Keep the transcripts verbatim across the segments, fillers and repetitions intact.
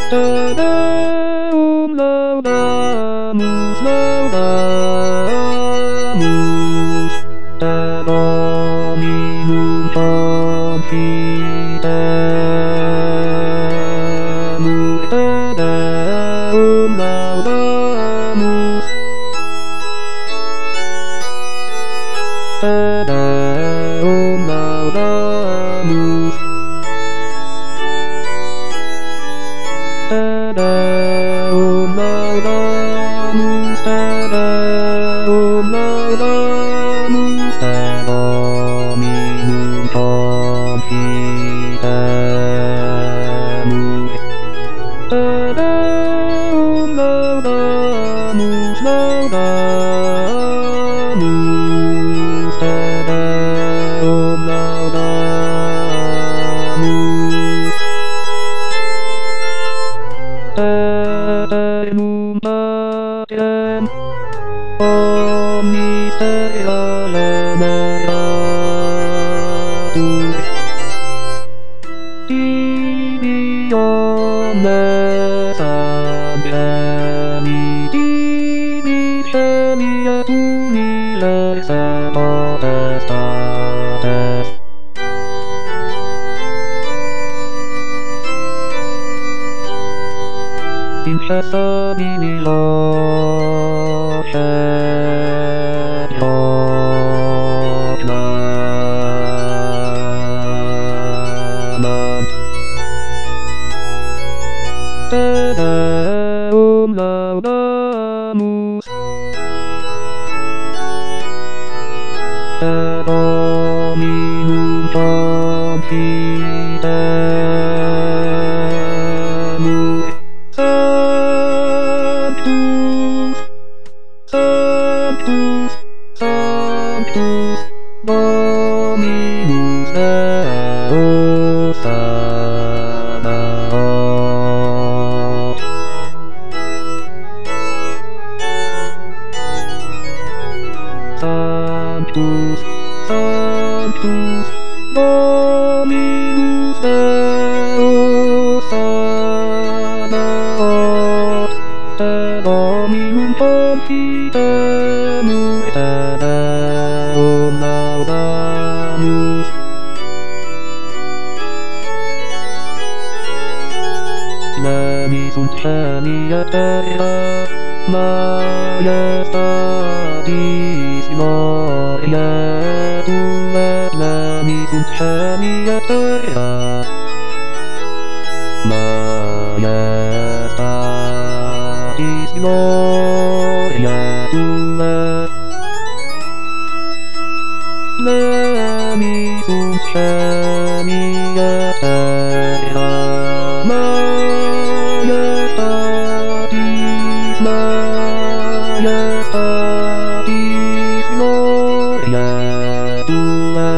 Deum laudamus, laudamus, Te Dominum confitemur, Te Deum laudamus, Te Deum laudamus, Te Deum laudamus, Te Deum laudamus, Te Dominum confitemur, Te Deum laudamus, laudamus, Te Deum laudamus, Eternum pacem, omnis terrare meriatur, tibi omnes abemi, tibi scemia tuli lex et potestates, incessabili locet proclamant, Te Deum laudamus, Te Dominum confitemur, Sanctus, Sanctus, Sanctus, Dominus Deus Sabaoth. Sanctus, Sanctus, Dominus Deus Sabaoth, Te Dominum confitemur, Te Deum laudamus, Levis sunt scemia terra, majestatis gloriae Tuae, Levis sunt scemia terra, majestatis gloriae Tuae, Levis sunt scemia terra, majestatis, majestatis gloriae Tuae,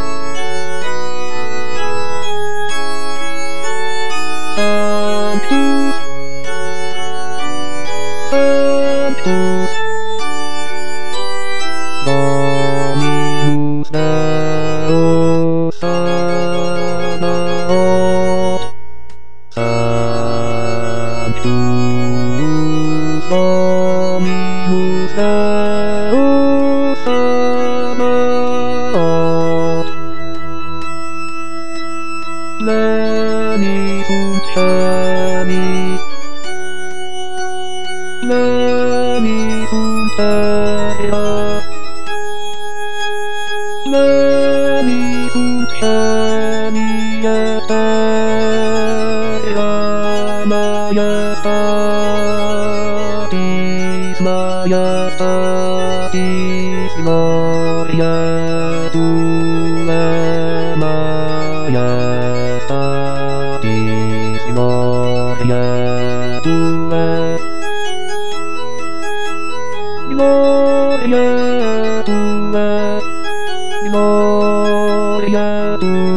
Sanctus, Sanctus, Dominus Deus Sabaoth, Sanctus, Dominus Deus Sabaoth, Levis sunt scemi, Levis sunt terra, Levis sunt scemia terra, majestatis, majestatis gloriae Tuae, majestatis gloriae Tuae, gloriae Tuae, gloriae Tuae.